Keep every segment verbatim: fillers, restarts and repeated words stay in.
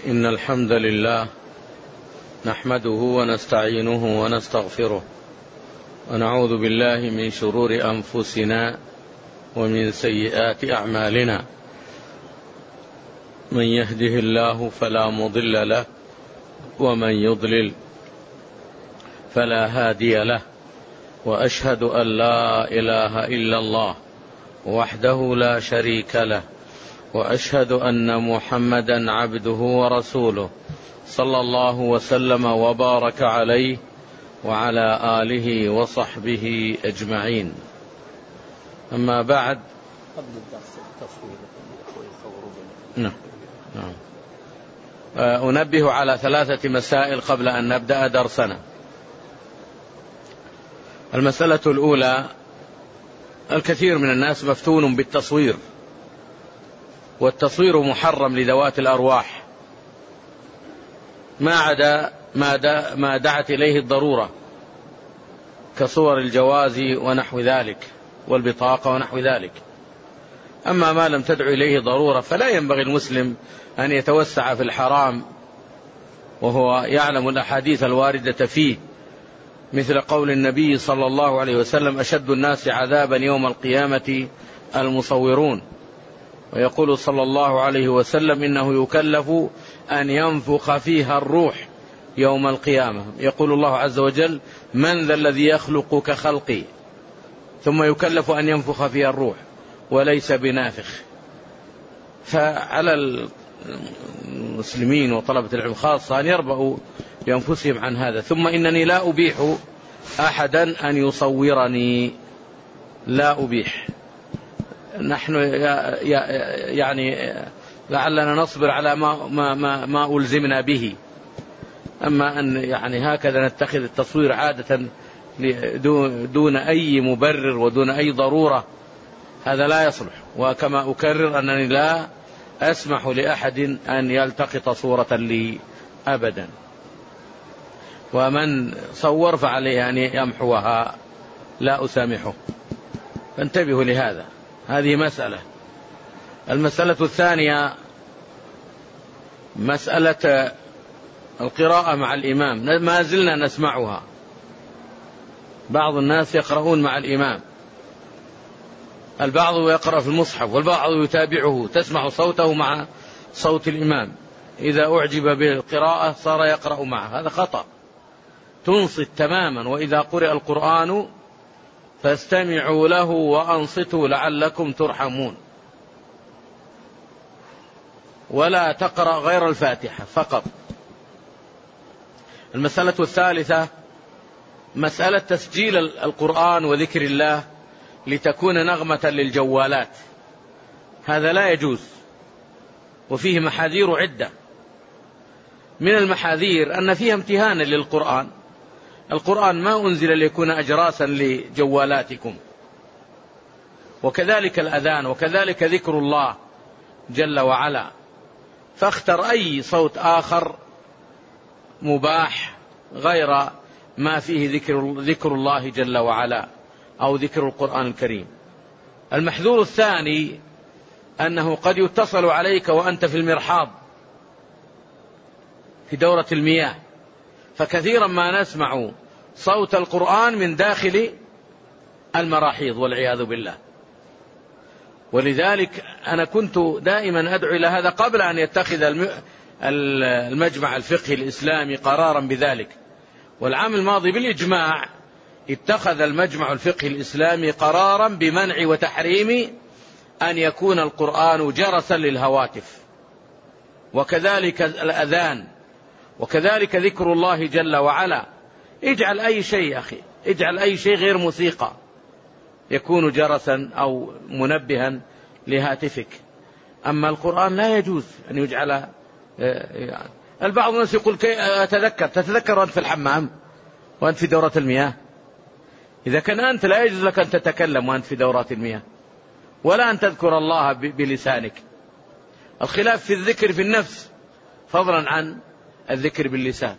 إن الحمد لله نحمده ونستعينه ونستغفره ونعوذ بالله من شرور أنفسنا ومن سيئات أعمالنا. من يهده الله فلا مضل له ومن يضلل فلا هادي له، وأشهد أن لا إله إلا الله وحده لا شريك له، وأشهد أن محمدا عبده ورسوله صلى الله وسلم وبارك عليه وعلى آله وصحبه أجمعين. أما بعد، نعم نعم أنبه على ثلاثة مسائل قبل أن نبدأ درسنا. المسألة الأولى: الكثير من الناس مفتون بالتصوير، والتصوير محرم لذوات الأرواح ما عدا ما دعت إليه الضرورة، كصور الجواز ونحو ذلك والبطاقة ونحو ذلك. أما ما لم تدع إليه ضرورة فلا ينبغي المسلم أن يتوسع في الحرام، وهو يعلم الأحاديث الواردة فيه، مثل قول النبي صلى الله عليه وسلم: أشد الناس عذابا يوم القيامة المصورون. ويقول صلى الله عليه وسلم: إنه يكلف أن ينفخ فيها الروح يوم القيامة. يقول الله عز وجل: من ذا الذي يخلق كخلقي؟ ثم يكلف أن ينفخ فيها الروح وليس بنافخ. فعلى المسلمين وطلبة العلم خاصة أن يربأوا بأنفسهم عن هذا. ثم إنني لا أبيح أحدا أن يصورني، لا أبيح. نحن يعني لعلنا نصبر على ما, ما, ما, ما ألزمنا به. أما أن يعني هكذا نتخذ التصوير عادة دون أي مبرر ودون أي ضرورة، هذا لا يصلح. وكما أكرر أنني لا أسمح لأحد أن يلتقط صورة لي أبدا، ومن صور فعليه أن يمحوها، لا أسامحه. فانتبهوا لهذا. هذه مسألة. المسألة الثانية مسألة القراءة مع الإمام، ما زلنا نسمعها. بعض الناس يقرؤون مع الإمام، البعض يقرأ في المصحف والبعض يتابعه، تسمع صوته مع صوت الإمام. إذا أعجب بالقراءة صار يقرأ معه، هذا خطأ. تنصت تماما. وإذا قرئ القرآن فاستمعوا له وأنصتوا لعلكم ترحمون. ولا تقرأ غير الفاتحة فقط. المسألة الثالثة مسألة تسجيل القرآن وذكر الله لتكون نغمة للجوالات، هذا لا يجوز، وفيه محاذير عدة. من المحاذير أن فيها امتهانا للقرآن. القرآن ما أنزل ليكون أجراسا لجوالاتكم. وكذلك الأذان، وكذلك ذكر الله جل وعلا. فاختر أي صوت آخر مباح غير ما فيه ذكر, ذكر الله جل وعلا أو ذكر القرآن الكريم. المحذور الثاني أنه قد يتصل عليك وأنت في المرحاض في دورة المياه، فكثيرا ما نسمع صوت القرآن من داخل المراحيض والعياذ بالله. ولذلك أنا كنت دائما أدعو إلى هذا قبل أن يتخذ المجمع الفقهي الإسلامي قرارا بذلك. والعام الماضي بالإجماع اتخذ المجمع الفقهي الإسلامي قرارا بمنع وتحريم أن يكون القرآن جرسا للهواتف، وكذلك الأذان، وكذلك ذكر الله جل وعلا. اجعل أي شيء أخي، اجعل أي شيء غير موسيقى يكون جرسا أو منبها لهاتفك. أما القرآن لا يجوز أن يجعل. يعني البعض الناس يقول: كي أتذكر؟ تتذكر وأنت في الحمام وأنت في دورة المياه؟ إذا كان أنت لا يجوز لك أن تتكلم وأنت في دورات المياه، ولا أن تذكر الله بلسانك. الخلاف في الذكر في النفس فضلا عن الذكر باللسان.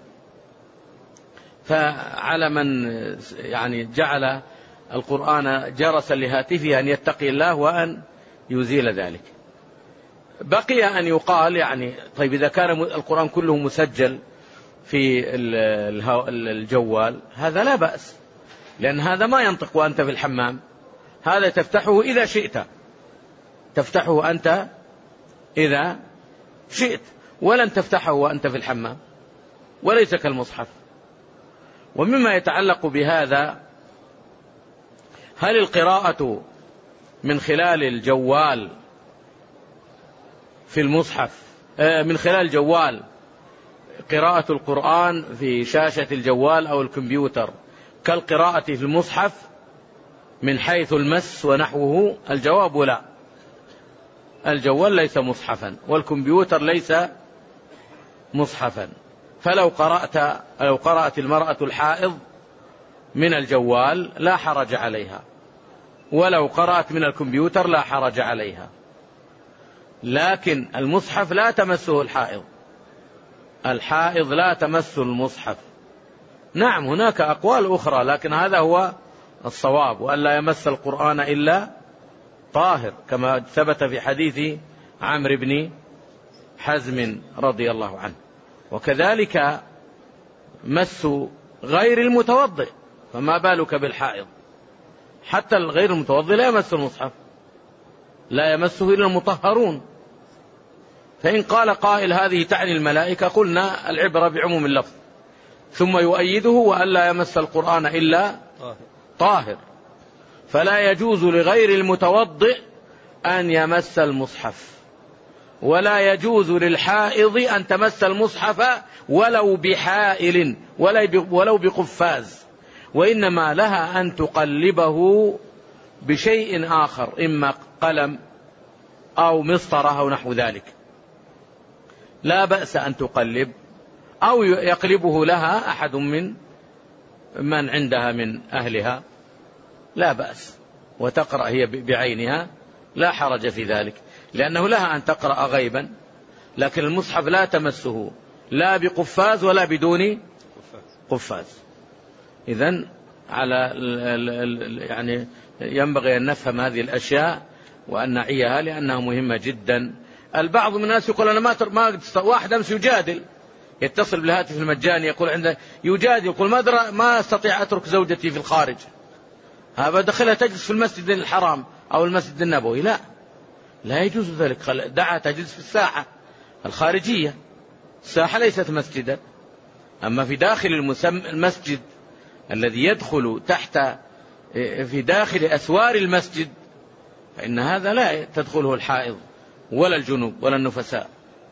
فعلى من يعني جعل القرآن جرسا لهاتفه أن يتقي الله وأن يزيل ذلك. بقي أن يقال يعني طيب إذا كان القرآن كله مسجل في الجوال هذا لا بأس، لأن هذا ما ينطق وأنت في الحمام، هذا تفتحه إذا شئت، تفتحه أنت إذا شئت، ولن تفتحه وأنت في الحمام، وليس كالمصحف. ومما يتعلق بهذا، هل القراءة من خلال الجوال في المصحف من خلال الجوال قراءة القرآن في شاشة الجوال أو الكمبيوتر كالقراءة في المصحف من حيث المس ونحوه؟ الجواب لا، الجوال ليس مصحفا والكمبيوتر ليس مصحفا. فلو قرأت لو قرأت المرأة الحائض من الجوال لا حرج عليها، ولو قرأت من الكمبيوتر لا حرج عليها، لكن المصحف لا تمسه الحائض، الحائض لا تمس المصحف. نعم هناك أقوال أخرى، لكن هذا هو الصواب، وأن لا يمس القرآن إلا طاهر، كما ثبت في حديث عمرو بن حزم رضي الله عنه. وكذلك مس غير المتوضئ، فما بالك بالحائض؟ حتى الغير المتوضئ لا يمس المصحف، لا يمسه إلا المطهرون. فإن قال قائل هذه تعني الملائكة، قلنا العبرة بعموم اللفظ، ثم يؤيده وأن لا يمس القرآن إلا طاهر، فلا يجوز لغير المتوضئ أن يمس المصحف، ولا يجوز للحائض أن تمس المصحف ولو بحائل ولو بقفاز، وإنما لها أن تقلبه بشيء آخر، إما قلم أو مسطرة أو نحو ذلك، لا بأس أن تقلب، أو يقلبه لها أحد من من عندها من أهلها، لا بأس، وتقرأ هي بعينها، لا حرج في ذلك، لأنه لها أن تقرأ غيبا، لكن المصحف لا تمسه لا بقفاز ولا بدون قفاز. إذن على يعني ينبغي أن نفهم هذه الأشياء وأن نعيها لأنها مهمة جدا. البعض من الناس يقول أنا ما ما واحد أمس يجادل، يتصل بالهاتف المجاني يقول عنده يجادل، يقول ما أدرى ما أستطيع أترك زوجتي في الخارج، هذا دخلها تجلس في المسجد الحرام أو المسجد النبوي، لا لا يجوز ذلك، دعها تجلس في الساحة الخارجية، الساحة ليست مسجدا. أما في داخل المسجد الذي يدخل تحت في داخل أسوار المسجد فإن هذا لا تدخله الحائض ولا الجنوب ولا النفساء.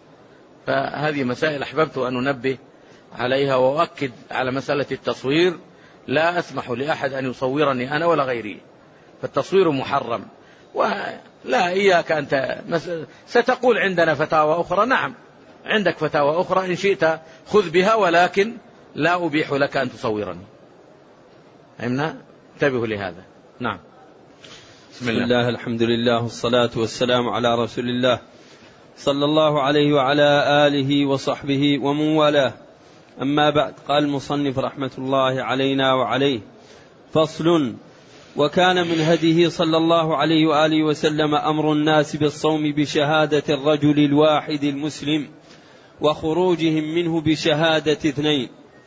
فهذه مسائل أحببت أن أنبه عليها وأؤكد على مسألة التصوير، لا أسمح لأحد أن يصورني أنا ولا غيري، فالتصوير محرم. ولا إياك أنت ستقول عندنا فتاوى أخرى، نعم عندك فتاوى أخرى إن شئت خذ بها، ولكن لا أبيح لك أن تصورني. فهمنا؟ انتبهوا لهذا. نعم. بسم الله. الله الحمد لله والصلاة والسلام على رسول الله صلى الله عليه وعلى آله وصحبه ومن والاه. أما بعد، قال المصنف رحمة الله علينا وعليه: فصل. وكان من هديه صلى الله عليه وآله وسلم أمر الناس بالصوم بشهادة الرجل الواحد المسلم وخروجهم منه بشهادة اثنين.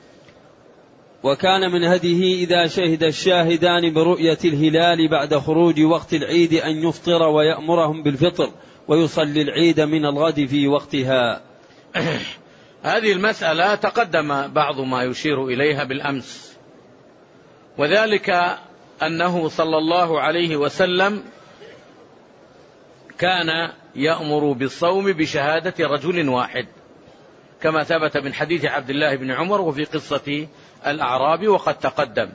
وكان من هديه إذا شهد الشاهدان برؤية الهلال بعد خروج وقت العيد أن يفطر ويأمرهم بالفطر ويصلي العيد من الغد في وقتها. هذه المسألة تقدم بعض ما يشير إليها بالأمس، وذلك أنه صلى الله عليه وسلم كان يأمر بالصوم بشهادة رجل واحد، كما ثبت من حديث عبد الله بن عمر وفي قصة الأعراب وقد تقدم.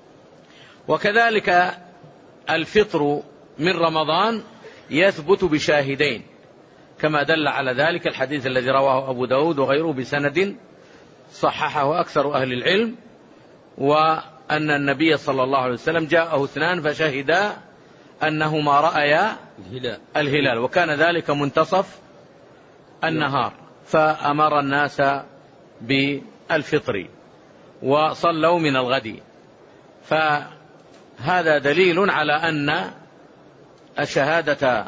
وكذلك الفطر من رمضان يثبت بشاهدين، كما دل على ذلك الحديث الذي رواه أبو داود وغيره بسند صححه أكثر أهل العلم، وأن النبي صلى الله عليه وسلم جاءه اثنان فشهدا أنهما رأيا الهلال, الهلال وكان ذلك منتصف النهار، فأمر الناس بالفطر وصلوا من الغد. فهذا دليل على أن الشهادة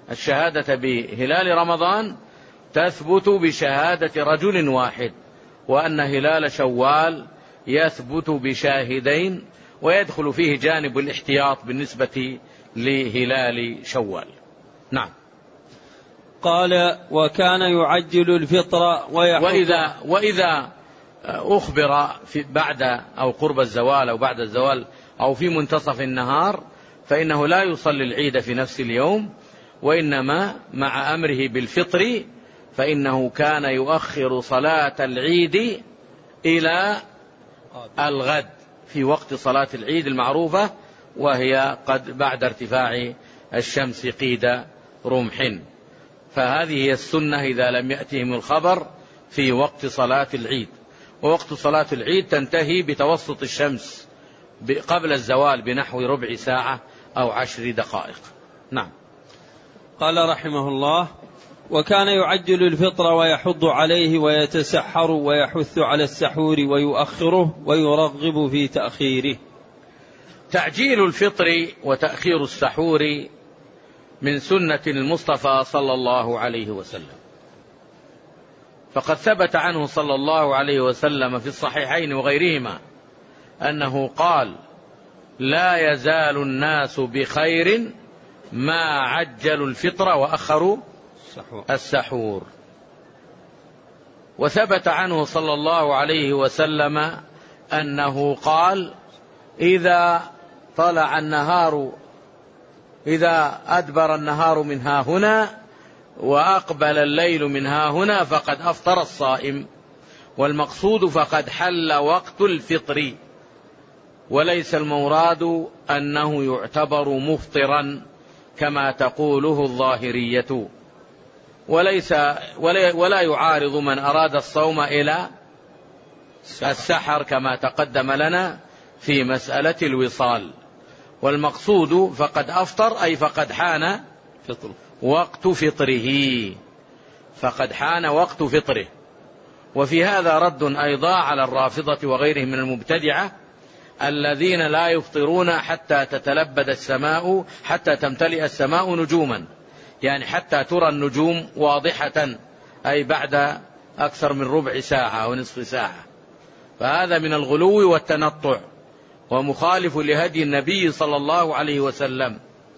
الشهادة بهلال رمضان تثبت بشهادة رجل واحد، وأن هلال شوال يثبت بشاهدين، ويدخل فيه جانب الاحتياط بالنسبة لهلال شوال. نعم. قال: وكان يعجل الفطر وإذا, وإذا أخبر في بعد أو قرب الزوال أو بعد الزوال أو في منتصف النهار فإنه لا يصلي العيد في نفس اليوم، وإنما مع أمره بالفطر فإنه كان يؤخر صلاة العيد إلى الغد في وقت صلاة العيد المعروفة، وهي قد بعد ارتفاع الشمس قيد رمح. فهذه هي السنة إذا لم يأتهم الخبر في وقت صلاة العيد. ووقت صلاة العيد تنتهي بتوسط الشمس قبل الزوال بنحو ربع ساعة أو عشر دقائق. نعم. قال رحمه الله: وكان يعجل الفطر ويحض عليه ويتسحر ويحث على السحور ويؤخره ويرغب في تأخيره. تعجيل الفطر وتأخير السحور من سنة المصطفى صلى الله عليه وسلم، فقد ثبت عنه صلى الله عليه وسلم في الصحيحين وغيرهما أنه قال: لا يزال الناس بخير ما عجلوا الفطر وأخروا السحور. وثبت عنه صلى الله عليه وسلم أنه قال: إذا طلع النهار إذا أدبر النهار من ها هنا وأقبل الليل من ها هنا فقد أفطر الصائم، والمقصود فقد حل وقت الفطر، وليس المراد أنه يعتبر مفطرا كما تقوله الظاهرية، وليس ولا يعارض من أراد الصوم إلى السحر كما تقدم لنا في مسألة الوصال. والمقصود فقد أفطر أي فقد حان فطر وقت فطره، فقد حان وقت فطره. وفي هذا رد أيضا على الرافضة وغيرهم من المبتدعة الذين لا يفطرون حتى تتلبد السماء حتى تمتلئ السماء نجوما، يعني حتى ترى النجوم واضحة، أي بعد أكثر من ربع ساعة أو نصف ساعة. فهذا من الغلو والتنطع ومخالف لهدي النبي صلى الله عليه وسلم.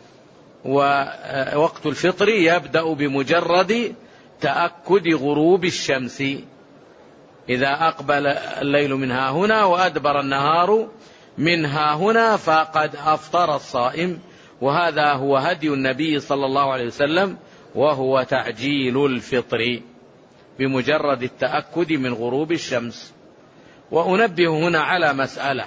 ووقت الفطر يبدأ بمجرد تأكد غروب الشمس، إذا أقبل الليل من ها هنا وأدبر النهار من ها هنا فقد أفطر الصائم. وهذا هو هدي النبي صلى الله عليه وسلم، وهو تعجيل الفطر بمجرد التأكد من غروب الشمس. وأنبه هنا على مسألة،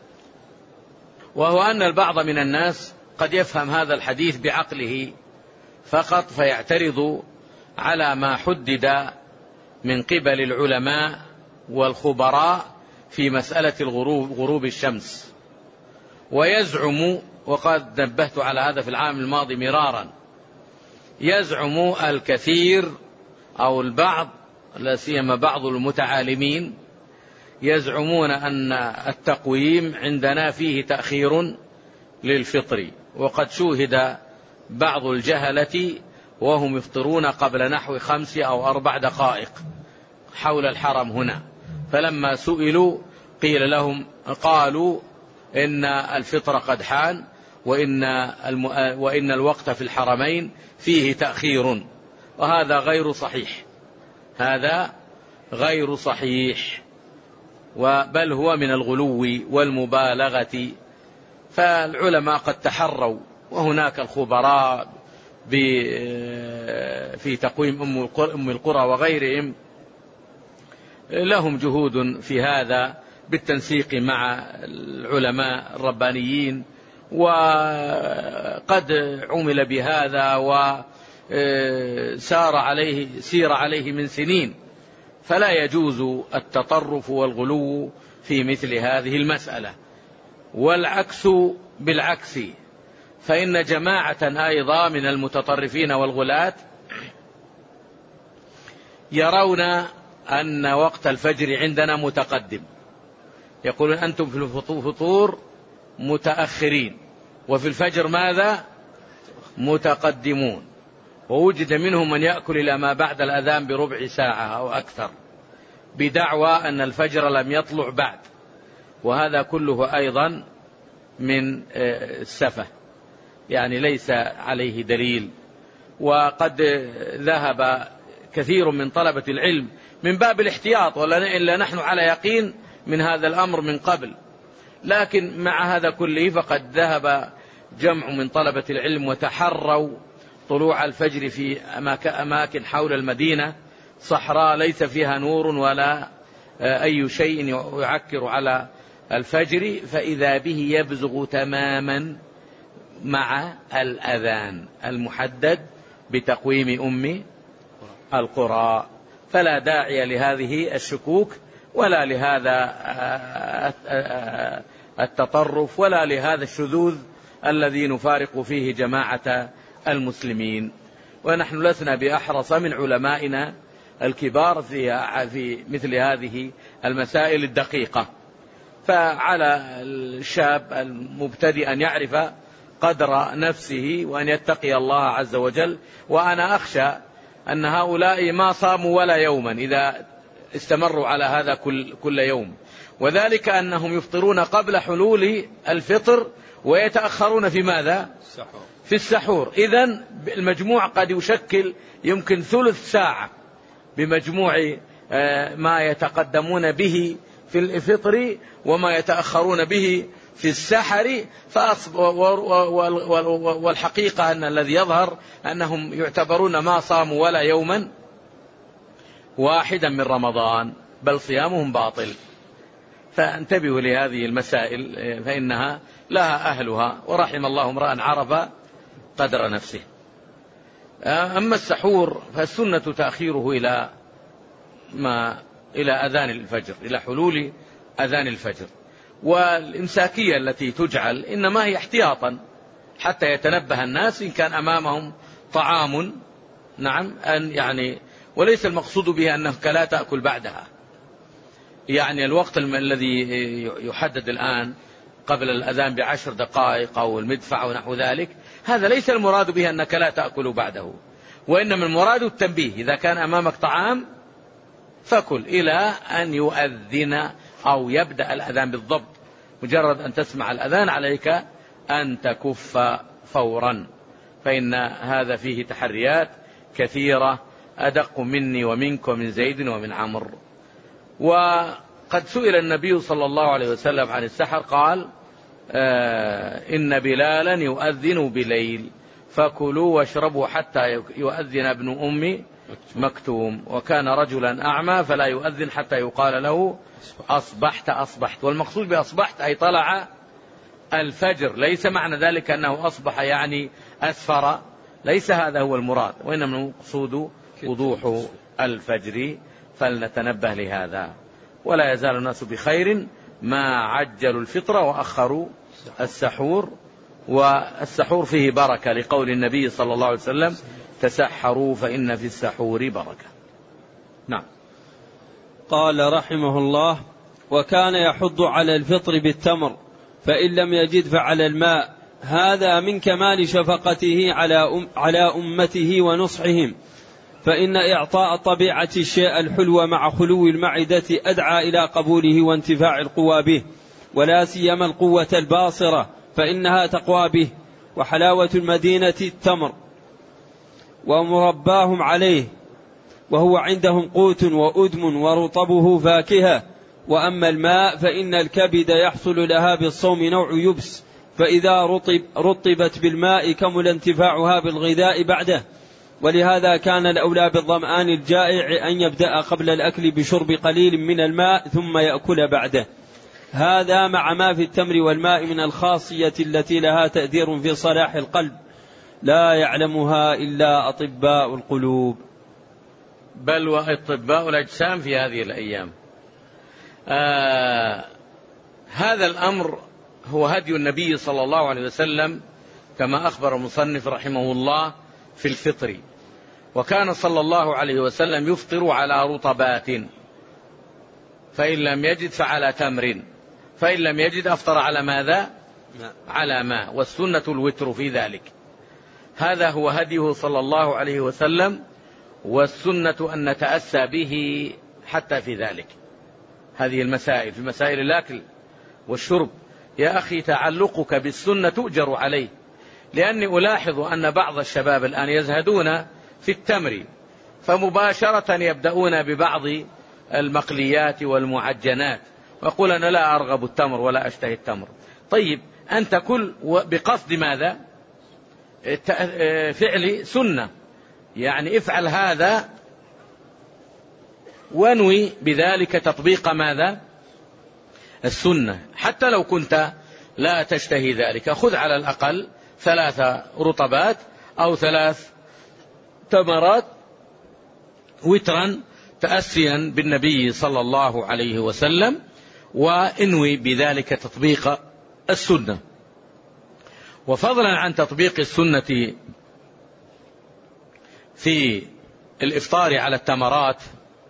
وهو أن البعض من الناس قد يفهم هذا الحديث بعقله فقط فيعترض على ما حدد من قبل العلماء والخبراء في مسألة الغروب غروب الشمس، ويزعم، وقد نبهت على هذا في العام الماضي مرارا، يزعم الكثير أو البعض لا سيما بعض المتعالمين يزعمون أن التقويم عندنا فيه تأخير للفطر، وقد شوهد بعض الجهلة وهم يفطرون قبل نحو خمس أو أربع دقائق حول الحرم هنا، فلما سئلوا قيل لهم قالوا إن الفطر قد حان وإن, الم... وإن الوقت في الحرمين فيه تأخير، وهذا غير صحيح، هذا غير صحيح، بل هو من الغلو والمبالغة. فالعلماء قد تحروا، وهناك الخبراء في تقويم أم القرى وغيرهم لهم جهود في هذا بالتنسيق مع العلماء الربانيين، وقد عمل بهذا وسار عليه سير عليه من سنين، فلا يجوز التطرف والغلو في مثل هذه المسألة. والعكس بالعكس، فإن جماعة أيضا من المتطرفين والغلاة يرون أن وقت الفجر عندنا متقدم، يقولون أنتم في الفطور متأخرين وفي الفجر ماذا؟ متقدمون. ووجد منهم من يأكل إلى ما بعد الأذان بربع ساعة أو أكثر بدعوى أن الفجر لم يطلع بعد، وهذا كله أيضا من السفة، يعني ليس عليه دليل. وقد ذهب كثير من طلبة العلم من باب الاحتياط، ولا نحن على يقين من هذا الأمر من قبل، لكن مع هذا كله فقد ذهب جمع من طلبة العلم وتحروا طلوع الفجر في أماكن حول المدينة صحراء ليس فيها نور ولا أي شيء يعكر على الفجر، فإذا به يبزغ تماما مع الأذان المحدد بتقويم أم القرى، فلا داعي لهذه الشكوك ولا لهذا التطرف ولا لهذا الشذوذ الذي نفارق فيه جماعة المسلمين. ونحن لسنا بأحرص من علمائنا الكبار في مثل هذه المسائل الدقيقة، فعلى الشاب المبتدئ أن يعرف قدر نفسه وأن يتقي الله عز وجل. وأنا أخشى أن هؤلاء ما صاموا ولا يوما إذا استمروا على هذا كل, كل يوم، وذلك أنهم يفطرون قبل حلول الفطر ويتأخرون في ماذا؟ في السحور. إذن المجموع قد يشكل يمكن ثلث ساعة بمجموع ما يتقدمون به في الفطر وما يتأخرون به في السحر. والحقيقة أن الذي يظهر أنهم يعتبرون ما صاموا ولا يوما واحدا من رمضان، بل صيامهم باطل. فانتبهوا لهذه المسائل فإنها لها أهلها، ورحم الله امرأ عرف قدر نفسه. أما السحور فالسنة تأخيره إلى ما إلى أذان الفجر، إلى حلول أذان الفجر. والإمساكية التي تجعل إنما هي احتياطا حتى يتنبه الناس إن كان أمامهم طعام، نعم، أن يعني وليس المقصود به أنك لا تأكل بعدها، يعني الوقت الذي يحدد الآن قبل الأذان بعشر دقائق أو المدفع ونحو ذلك، هذا ليس المراد به أنك لا تأكل بعده، وإنما المراد التنبيه. إذا كان أمامك طعام فكل إلى أن يؤذن أو يبدأ الأذان بالضبط. مجرد أن تسمع الأذان عليك أن تكف فورا، فإن هذا فيه تحريات كثيرة أدق مني ومنك ومن زيد ومن عمرو. وقد سئل النبي صلى الله عليه وسلم عن السحر قال: آه إن بلالا يؤذن بليل فكلوا واشربوا حتى يؤذن ابن أم مكتوم، وكان رجلا أعمى فلا يؤذن حتى يقال له أصبحت أصبحت. والمقصود بأصبحت أي طلع الفجر، ليس معنى ذلك أنه أصبح يعني أسفر، ليس هذا هو المراد، وإنما المقصود وضوح الفجر، فلنتنبه لهذا. ولا يزال الناس بخير ما عجلوا الفطر وأخروا السحور، والسحور فيه بركة لقول النبي صلى الله عليه وسلم: تسحروا فإن في السحور بركة. نعم. قال رحمه الله: وكان يحض على الفطر بالتمر، فإن لم يجد فعلى الماء، هذا من كمال شفقته على أم على أمته ونصحهم، فإن إعطاء طبيعة الشيء الحلو مع خلو المعدة أدعى إلى قبوله وانتفاع القوى به، ولا سيما القوة الباصرة فإنها تقوى به. وحلاوة المدينة التمر ومرباهم عليه، وهو عندهم قوت وأدم ورطبه فاكهة. وأما الماء فإن الكبد يحصل لها بالصوم نوع يبس، فإذا رطب رطبت بالماء كمل انتفاعها بالغذاء بعده. ولهذا كان الأولى بالظمآن الجائع أن يبدأ قبل الأكل بشرب قليل من الماء ثم يأكل بعده. هذا مع ما في التمر والماء من الخاصية التي لها تأثير في صلاح القلب لا يعلمها إلا أطباء القلوب، بل وأطباء الأجسام في هذه الأيام. آه هذا الأمر هو هدي النبي صلى الله عليه وسلم كما أخبر المصنف رحمه الله في الفطر. وكان صلى الله عليه وسلم يفطر على رطبات، فإن لم يجد فعلى تمر، فإن لم يجد أفطر على ماذا؟ على ماء، والسنة الوتر في ذلك. هذا هو هديه صلى الله عليه وسلم، والسنة أن نتأسى به حتى في ذلك. هذه المسائل في مسائل الأكل والشرب يا أخي تعلقك بالسنة تؤجر عليه، لأني ألاحظ أن بعض الشباب الآن يزهدون في التمر، فمباشرة يبدأون ببعض المقليات والمعجنات، ويقول أنا لا أرغب التمر ولا أشتهي التمر. طيب أنت كل بقصد ماذا؟ فعل سنة، يعني افعل هذا وانوي بذلك تطبيق ماذا؟ السنة. حتى لو كنت لا تشتهي ذلك، خذ على الأقل ثلاث رطبات أو ثلاث تمرات وترا تأسيا بالنبي صلى الله عليه وسلم، وانوي بذلك تطبيق السنة. وفضلا عن تطبيق السنة في الإفطار على التمرات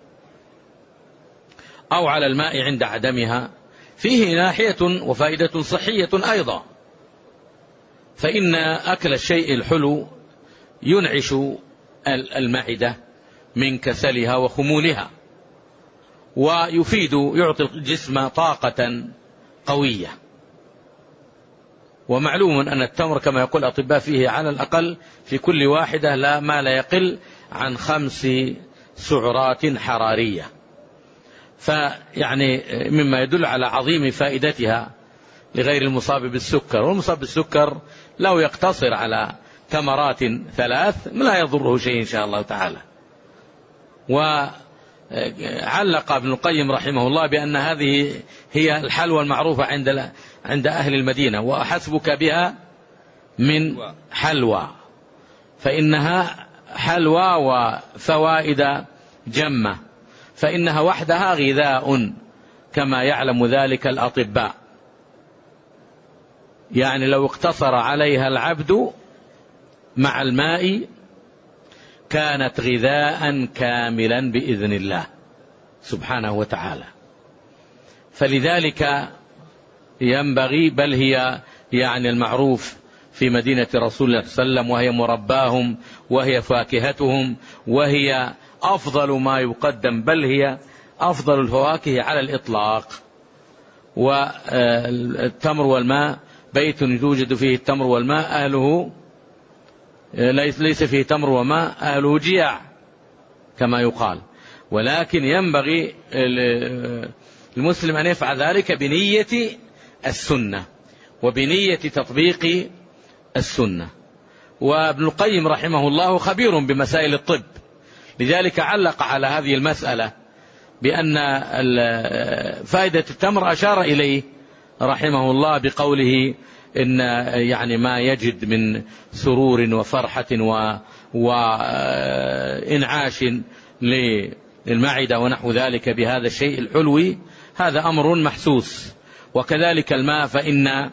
أو على الماء عند عدمها، فيه ناحية وفائدة صحية أيضا، فإن أكل الشيء الحلو ينعش المعدة من كسلها وخمولها، ويفيد يعطي الجسم طاقة قوية. ومعلوم أن التمر كما يقول الأطباء فيه على الأقل في كل واحدة لا ما لا يقل عن خمس سعرات حرارية، فيعني مما يدل على عظيم فائدتها لغير المصاب بالسكر. والمصاب بالسكر لو يقتصر على تمرات ثلاث لا يضره شيء إن شاء الله تعالى. وعلق ابن القيم رحمه الله بأن هذه هي الحلوى المعروفة عند عند أهل المدينة، وأحسبك بها من حلوى، فإنها حلوى وفوائد جمة، فإنها وحدها غذاء كما يعلم ذلك الأطباء. يعني لو اقتصر عليها العبد مع الماء كانت غذاء كاملا بإذن الله سبحانه وتعالى. فلذلك ينبغي، بل هي يعني المعروف في مدينة رسول الله صلى الله عليه وسلم، وهي مرباهم وهي فاكهتهم وهي أفضل ما يقدم، بل هي أفضل الفواكه على الإطلاق. والتمر والماء بيت يوجد فيه التمر والماء أهله ليس فيه تمر وماء أهله جياع كما يقال. ولكن ينبغي المسلم أن يفعل ذلك بنية السنة وبنية تطبيق السنة. وابن القيم رحمه الله خبير بمسائل الطب، لذلك علق على هذه المسألة بأن فائدة التمر أشار إليه رحمه الله بقوله إن يعني ما يجد من سرور وفرحة وإنعاش للمعدة ونحو ذلك بهذا الشيء الحلو، هذا أمر محسوس. وكذلك الماء، فإن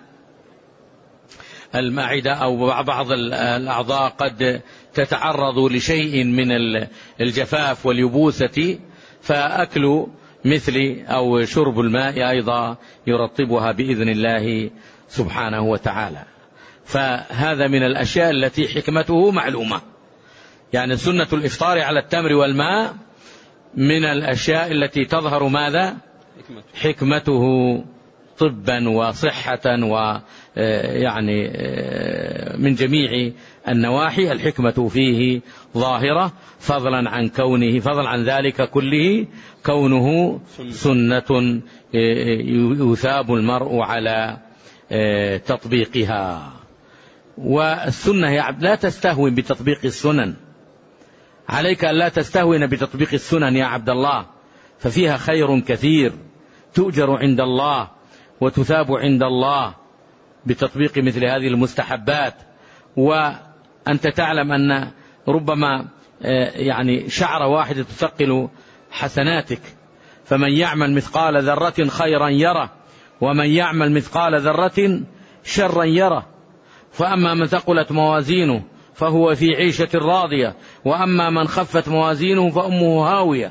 المعدة أو بعض الأعضاء قد تتعرض لشيء من الجفاف واليبوسة، فأكل مثل أو شرب الماء أيضا يرطبها بإذن الله سبحانه وتعالى. فهذا من الأشياء التي حكمته معلومة. يعني سنة الإفطار على التمر والماء من الأشياء التي تظهر ماذا؟ حكمته طبا وصحة، ويعني من جميع النواحي الحكمة فيه ظاهرة، فضلا عن كونه فضلا عن ذلك كله كونه سنة يثاب المرء على تطبيقها. والسنة يا عبد لا تستهون بتطبيق السنن، عليك أن لا تستهون بتطبيق السنن يا عبد الله، ففيها خير كثير تؤجر عند الله وتثاب عند الله بتطبيق مثل هذه المستحبات. وأنت تعلم أن ربما يعني شعرة واحدة تثقل حسناتك، فمن يعمل مثقال ذرة خيرا يره ومن يعمل مثقال ذرة شرا يره. فأما من ثقلت موازينه فهو في عيشة راضية، وأما من خفت موازينه فأمه هاوية.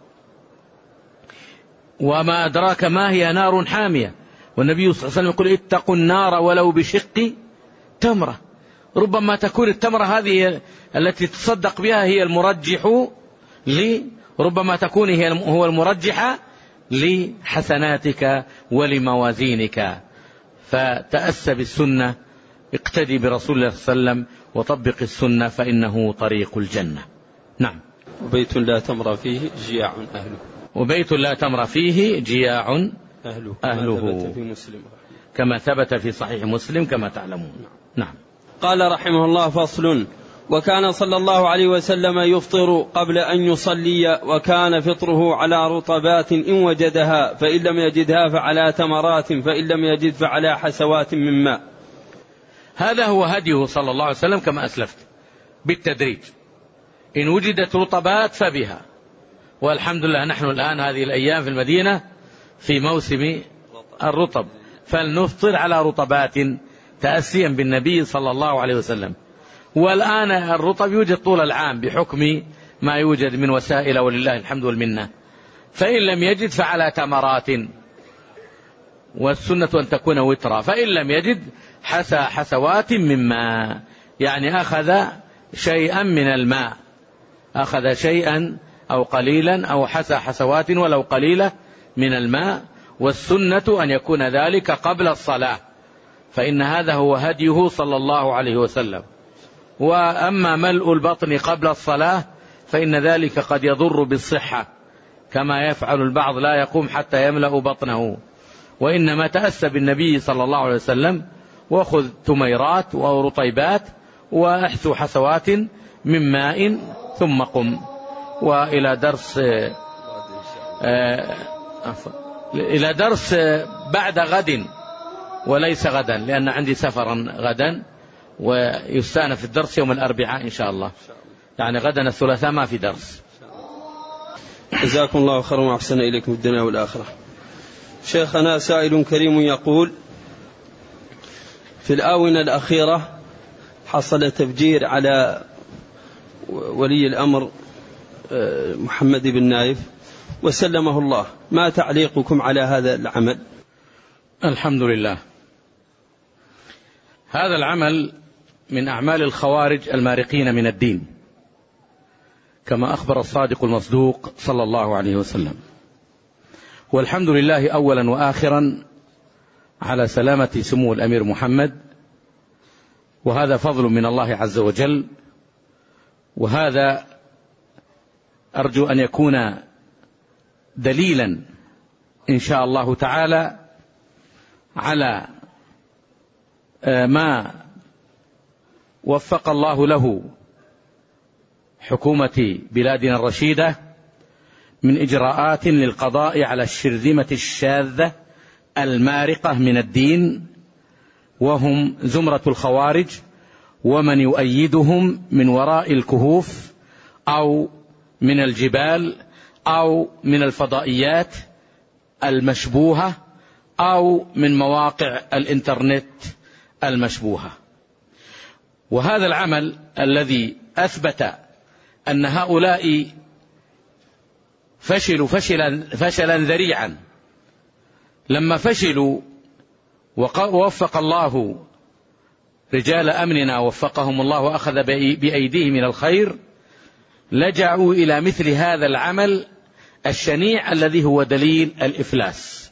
وما أدراك ما هي نار حامية، والنبي صلى الله عليه وسلم يقول اتقوا النار ولو بشق تمرة. ربما تكون التمرة هذه التي تصدق بها هي المرجح لي، ربما تكون هي هو المرجحة لحسناتك ولموازينك. فتأسى بالسنة، اقتدي برسول الله صلى الله عليه وسلم، وطبق السنة فإنه طريق الجنة. نعم. وبيت لا تمر فيه جياع أهله. وبيت لا تمر فيه جياع أهله, أهله في مسلم كما ثبت في صحيح مسلم كما تعلمون. نعم. قال رحمه الله: فصل. وكان صلى الله عليه وسلم يفطر قبل أن يصلي، وكان فطره على رطبات إن وجدها، فإن لم يجدها فعلى تمرات، فإن لم يجد فعلى حسوات من ماء. هذا هو هديه صلى الله عليه وسلم كما أسلفت بالتدريج. إن وجدت رطبات فبها، والحمد لله نحن الآن هذه الأيام في المدينة في موسم الرطب، فلنفطر على رطبات تأسيا بالنبي صلى الله عليه وسلم. والآن الرطب يوجد طول العام بحكم ما يوجد من وسائل، ولله الحمد والمنة. فإن لم يجد فعلى تمرات، والسنة أن تكون وترا. فإن لم يجد حسى حسوات من ماء، يعني أخذ شيئا من الماء، أخذ شيئا أو قليلا أو حسى حسوات ولو قليلة من الماء. والسنة أن يكون ذلك قبل الصلاة، فإن هذا هو هديه صلى الله عليه وسلم. وأما ملء البطن قبل الصلاة فإن ذلك قد يضر بالصحة، كما يفعل البعض لا يقوم حتى يملأ بطنه. وإنما تأسى بالنبي صلى الله عليه وسلم، وخذ تميرات ورطيبات واحثو حسوات من ماء ثم قم. وإلى درس آه إلى درس بعد غد وليس غدا، لأن عندي سفرا غدا، ويستأنف الدرس يوم الأربعاء إن شاء الله. يعني غدا الثلاثاء ما في درس. جزاكم الله خيرا وأحسن إليكم الدنيا والآخرة. شيخنا سائل كريم يقول: في الآونة الأخيرة حصل تفجير على ولي الأمر محمد بن نايف وسلمه الله، ما تعليقكم على هذا العمل؟ الحمد لله. هذا العمل من أعمال الخوارج المارقين من الدين، كما أخبر الصادق المصدوق صلى الله عليه وسلم. والحمد لله أولا وآخرا على سلامة سمو الأمير محمد، وهذا فضل من الله عز وجل. وهذا أرجو أن يكون دليلا إن شاء الله تعالى على ما وفق الله له حكومة بلادنا الرشيدة من إجراءات للقضاء على الشرذمة الشاذة المارقة من الدين، وهم زمرة الخوارج ومن يؤيدهم من وراء الكهوف أو من الجبال أو من الفضائيات المشبوهة أو من مواقع الإنترنت المشبوهة. وهذا العمل الذي أثبت أن هؤلاء فشلوا فشلا, فشلا ذريعا، لما فشلوا ووفق الله رجال أمننا وفقهم الله وأخذ بأيديهم من الخير، لجأوا إلى مثل هذا العمل الشنيع الذي هو دليل الإفلاس،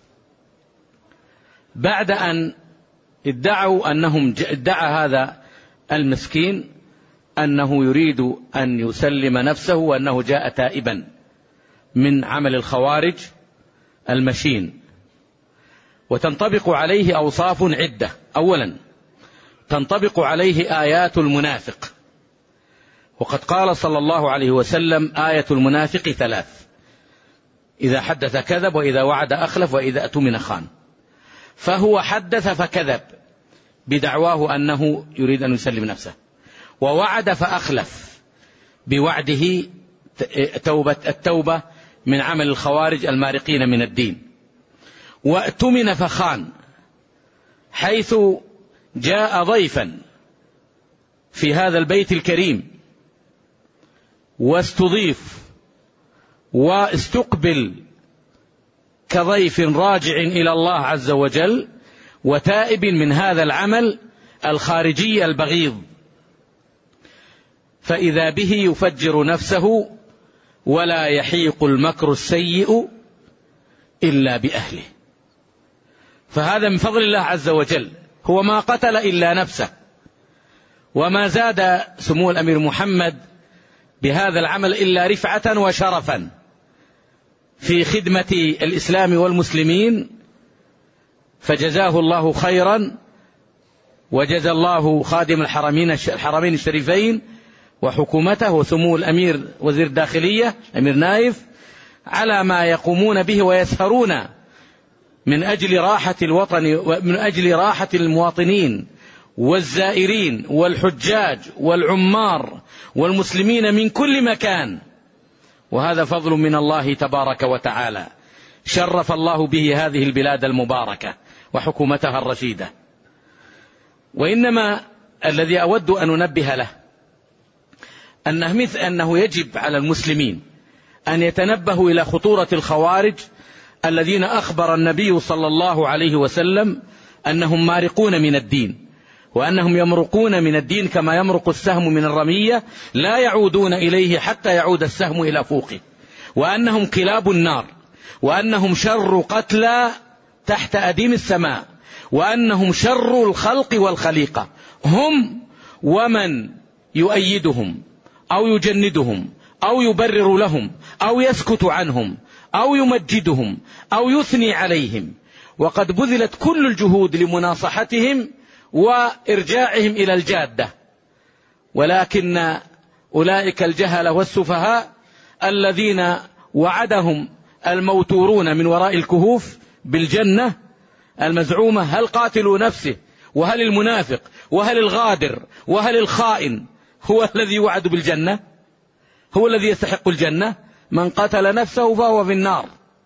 بعد أن ادعوا أنهم ادعى هذا المسكين أنه يريد أن يسلم نفسه وأنه جاء تائبا من عمل الخوارج المشين. وتنطبق عليه أوصاف عدة. أولا، تنطبق عليه آيات المنافق، وقد قال صلى الله عليه وسلم: آية المنافق ثلاث: إذا حدث كذب، وإذا وعد أخلف، وإذا أؤتمن خان. فهو حدث فكذب بدعواه أنه يريد أن يسلم نفسه، ووعد فأخلف بوعده توبة التوبة من عمل الخوارج المارقين من الدين، وأؤتمن فخان، حيث جاء ضيفا في هذا البيت الكريم واستضيف واستقبل كضيف راجع إلى الله عز وجل وتائب من هذا العمل الخارجي البغيض فإذا به يفجر نفسه ولا يحيق المكر السيء إلا بأهله. فهذا من فضل الله عز وجل، هو ما قتل إلا نفسه، وما زاد سمو الأمير محمد بهذا العمل إلا رفعة وشرفا في خدمة الإسلام والمسلمين، فجزاه الله خيرا، وجزى الله خادم الحرمين الحرمين الشريفين وحكومته وسمو الأمير وزير الداخلية أمير نايف على ما يقومون به ويسهرون من أجل راحة الوطن ومن أجل راحة المواطنين والزائرين والحجاج والعمار والمسلمين من كل مكان. وهذا فضل من الله تبارك وتعالى، شرف الله به هذه البلاد المباركة وحكومتها الرشيدة. وإنما الذي أود أن ننبه له أنه, مثل أنه يجب على المسلمين أن يتنبهوا إلى خطورة الخوارج الذين أخبر النبي صلى الله عليه وسلم أنهم مارقون من الدين، وأنهم يمرقون من الدين كما يمرق السهم من الرمية، لا يعودون إليه حتى يعود السهم إلى فوقه، وأنهم كلاب النار، وأنهم شر قتلى تحت أديم السماء، وأنهم شر الخلق والخليقة، هم ومن يؤيدهم أو يجندهم أو يبرر لهم أو يسكت عنهم أو يمجدهم أو يثني عليهم. وقد بذلت كل الجهود لمناصحتهم وإرجاعهم إلى الجادة، ولكن أولئك الجهلة والسفهاء الذين وعدهم الموتورون من وراء الكهوف بالجنة المزعومة، هل قاتلوا نفسه وهل المنافق وهل الغادر وهل الخائن هو الذي يوعد بالجنة؟ هو الذي يستحق الجنة؟ من قتل نفسه فهو في النار.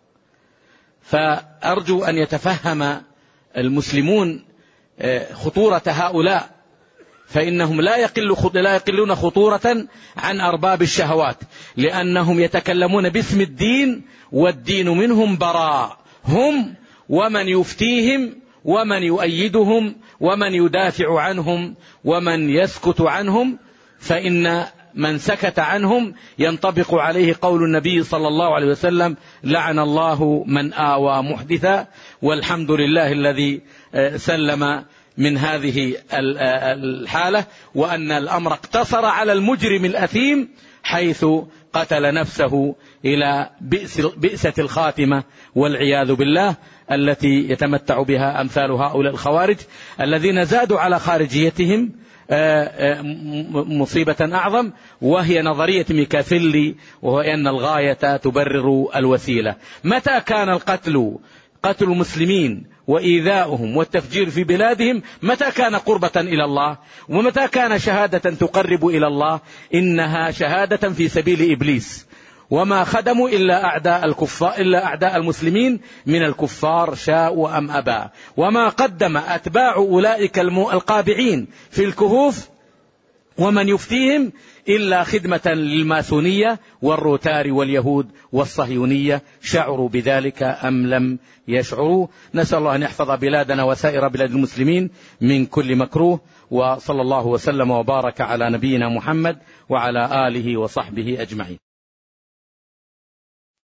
فأرجو أن يتفهم المسلمون خطورة هؤلاء، فإنهم لا يقل لا يقلون خطورة عن أرباب الشهوات، لأنهم يتكلمون باسم الدين والدين منهم براء، هم ومن يفتيهم ومن يؤيدهم ومن يدافع عنهم ومن يسكت عنهم، فإن من سكت عنهم ينطبق عليه قول النبي صلى الله عليه وسلم: لعن الله من آوى محدثا. والحمد لله الذي سلم من هذه الحالة، وأن الأمر اقتصر على المجرم الأثيم حيث قتل نفسه إلى بئسة الخاتمة والعياذ بالله التي يتمتع بها أمثال هؤلاء الخوارج الذين زادوا على خارجيتهم مصيبة أعظم، وهي نظرية ميكافيلي، وهو أن الغاية تبرر الوسيلة. متى كان القتل قتل المسلمين وإيذاؤهم والتفجير في بلادهم متى كان قربة إلى الله؟ ومتى كان شهادة تقرب إلى الله؟ إنها شهادة في سبيل إبليس، وما خدموا إلا أعداء الكفار إلا أعداء المسلمين من الكفار شاءوا أم أبى. وما قدم أتباع أولئك القابعين في الكهوف ومن يفتيهم إلا خدمة للماسونية والروتاري واليهود والصهيونية، شعروا بذلك أم لم يشعروا. نسأل الله أن يحفظ بلادنا وسائر بلاد المسلمين من كل مكروه، وصلى الله وسلم وبارك على نبينا محمد وعلى آله وصحبه أجمعين.